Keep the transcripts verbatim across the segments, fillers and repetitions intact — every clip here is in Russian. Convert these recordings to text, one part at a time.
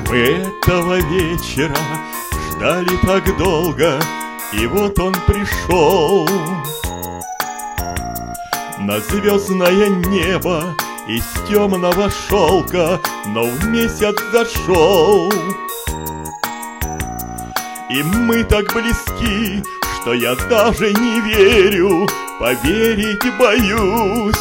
Мы этого вечера ждали так долго, и вот он пришел на звездное небо из темного шелка, но в месяц зашел. И мы так близки, что я даже не верю, поверить боюсь.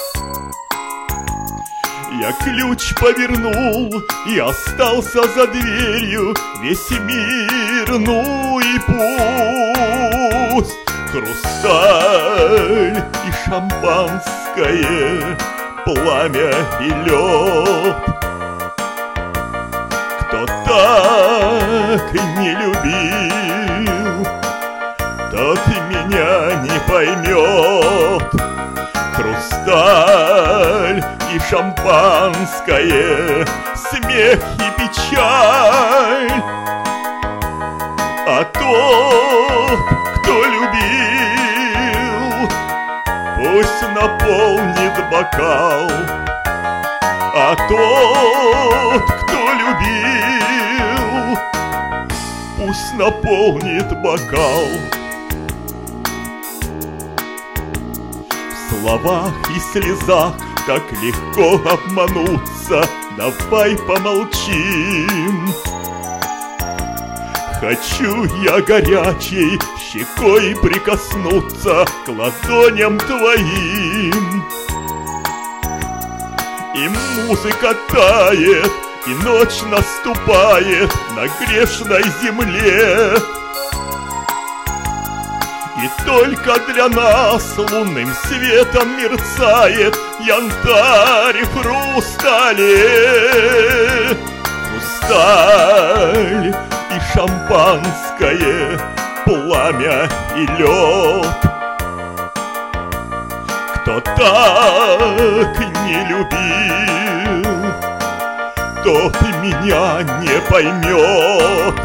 Я ключ повернул и остался за дверью, весь мир, ну и пусть. Хрусталь и шампанское, пламя и лед. Кто так не любил, тот меня не поймет. Хрусталь и шампанское, смех и печаль. А тот, кто любил, пусть наполнит бокал. А тот, кто любил, пусть наполнит бокал. В словах и слезах так легко обмануться, давай помолчим. Хочу я горячей щекой прикоснуться к ладоням твоим. И музыка тает, и ночь наступает на грешной земле. И только для нас лунным светом мерцает янтарь в хрустале. Хрусталь и шампанское, пламя и лед. Кто так не любил, тот меня не поймет.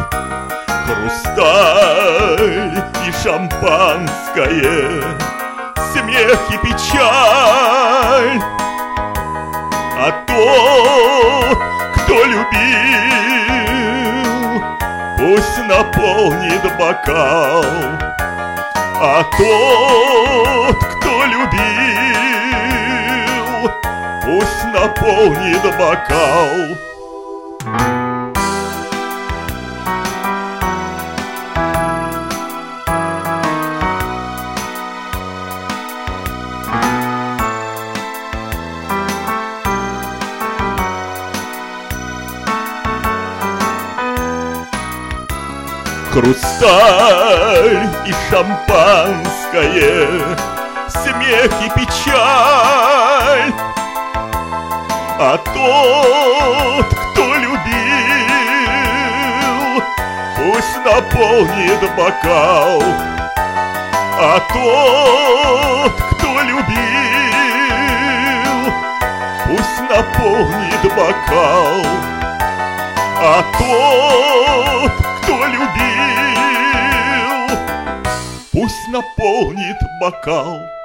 Хрусталь и шампанское, смех и печаль. А тот, кто любил, пусть наполнит бокал. А тот, кто любил, пусть наполнит бокал. Хрусталь и шампанское, смех и печаль. А тот, кто любил, пусть наполнит бокал. А тот, кто любил, пусть наполнит бокал. А тот, кто любил, пусть наполнит бокал.